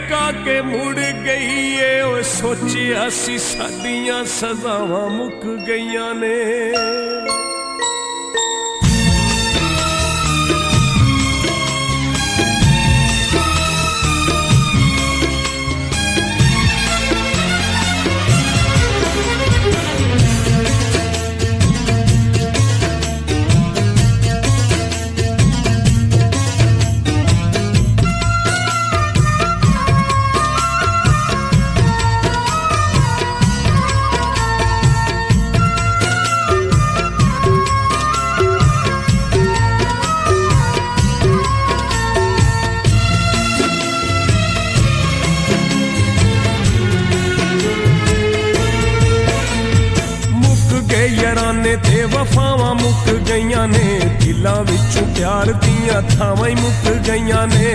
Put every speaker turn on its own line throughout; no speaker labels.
खड़का के मुड़ गई है। ओ सोचिया सी साडियां सजावां मुक गईयां ने। याराने ते वफावां मुक गईयां ने। दिलां विचों प्यार दियां थावां ही मुक गईयां ने।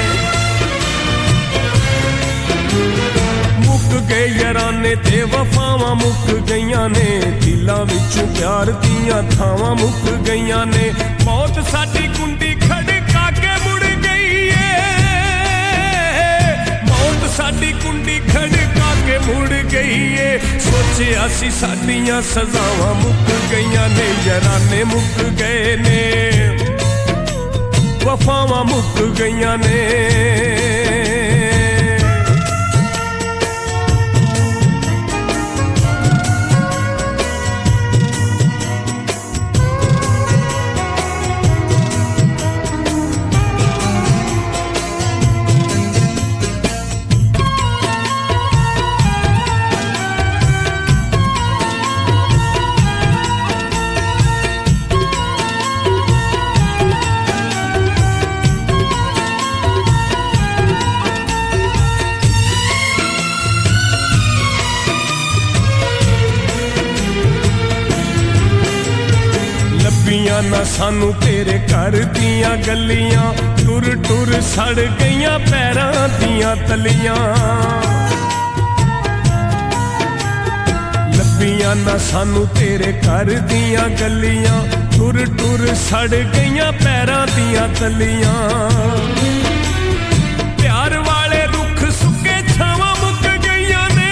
मुक गए याराने ते वफावां मुक गईयां ने। दिलां विचों प्यार दियां थावां मुक गईयां ने। मौत साडी कुंडी खड़का के मुड़ गई है। मौत साडी कुंडी खड़का के मुड़ गई है। सोचिया सी साडियां सजावां मुक गईयां ने। याराने मुक गए ने, वफावां मुक गईयां ने। ना सानू तेरे घर दियां गलियां। टुर टुर सड़ गईयां पैरां दियां तलियां। लब्बियां ना सानू तेरे घर दियां गलियां। टुर टुर सड़ गईयां पैरां दियां तलियां। प्यार वाले रुख सुके छावां मुक गईयां ने।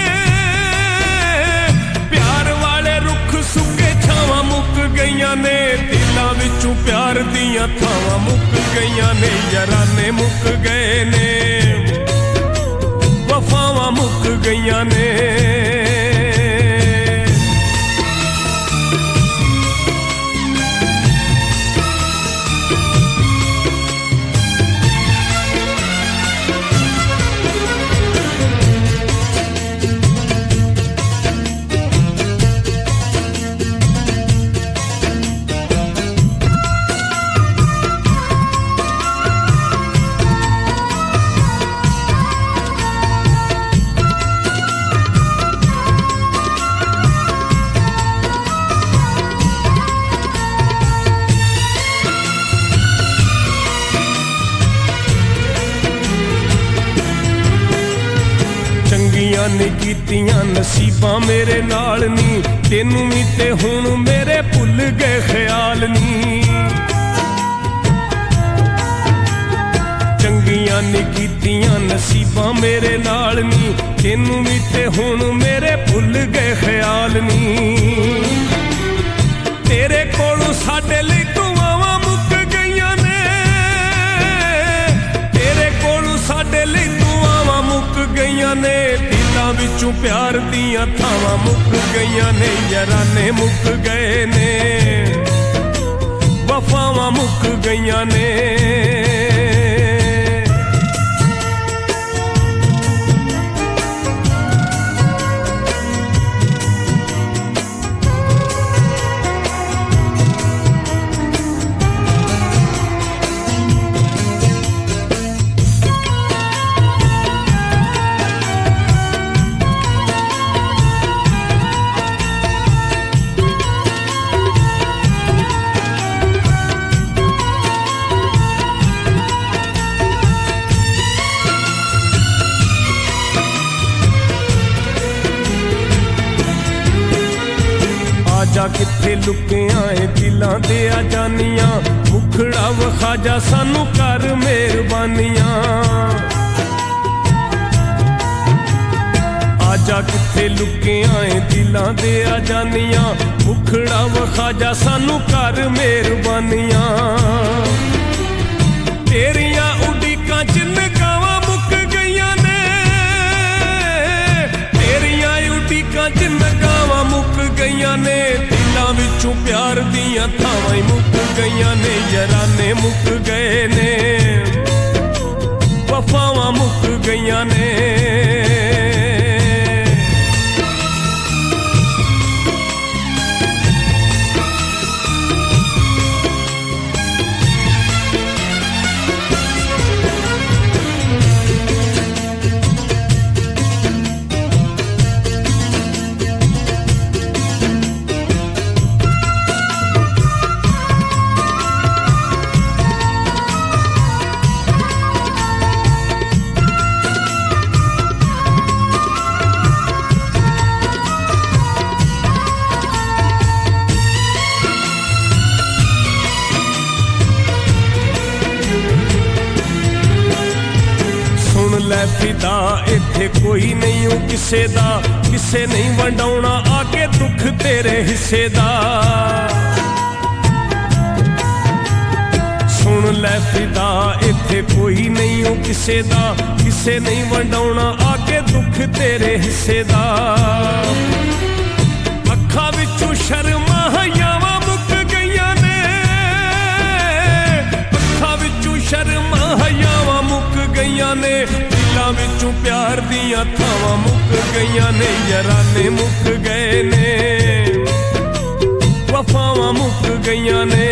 प्यार वाले रुख सुके छावां मुक गईयां ने। दिलां विचों प्यार दियां थावां मुक गईयां ने। याराने मुक गए ने, वफावां मुक गईयां ने। नी कीतियां नसीबां मेरे नाल नी। तेनू भी ते हुण मेरे भुल गए ख्याल नी। चंगियां नी कीतियां नसीबां मेरे नाल नी। तेनू भी ते हुण मेरे भुल गए ख्याल नी। तेरे कोलों साडे लई दुआवां मुक गईयां ने। तेरे कोलों साडे लई दुआवां मुक गईयां ने। दिलां विचों प्यार दियां थावां मुक गईयां ने। याराने मुक गए ने, वफावां मुक गईयां ने। जा किथे लुके आए दिलां दे आ जानियां। मुखड़ा वखा जा सानू कर मेहरबानियां। जा किथे लुकिया ए दिलां दे आ जानियां, मुखड़ा वखा जा सानू कर मेहरबानियां। तेरियां उड़ीकां च नगावां मुक गईयां ने, तेरियां उड़ीकां च नगावां मुक गईयां ने, दिलां विचों प्यार दियां थावां मुक गईयां ने, याराने मुक गए ने, वफावां मुक गईयां ने। फिदा इत्थे कोई नहीं हो किसे दा, किसे नहीं वंडाउणा आके दुख तेरे हिस्से दा। सुन लै फिदा इत्थे कोई नहीं हो किसे दा, किसे नहीं वंडाउणा आके दुख तेरे हिस्से दा। अखां विचों शर्मां हयावां मुक गईयां ने, अखां विचों शर्मां हयावां मुक गईयां ने, दिलां विचों प्यार दियां थावां मुक गईयां ने, याराने मुक गए ने, वफावां मुक गईयां ने।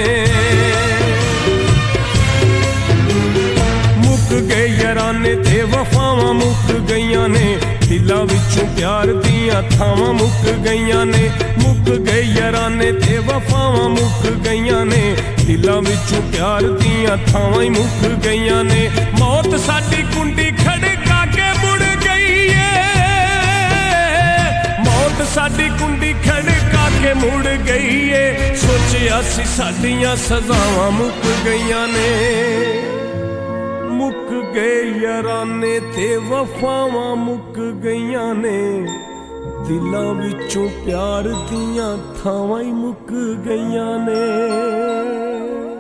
मुक गए याराने ते वफावां मुक गईयां ने, दिलां विचों प्यार दियां थावां मुक गईयां ने, मुक गए याराने ते वफावां मुक गईयां ने, दिलां विचों प्यार दियां थावां मुक गईयां ने। मौत साडी कुंडी खड़का के मुड़ गई है, मौत साडी कुंडी खड़का के मुड़ गई है, सोचिया सी साडियां सजावां मुक गईयां ने। मुक गए याराने ते वफावां मुक गईयां ने, दिलां विचों प्यार दियां थावां मुक गईयां ने।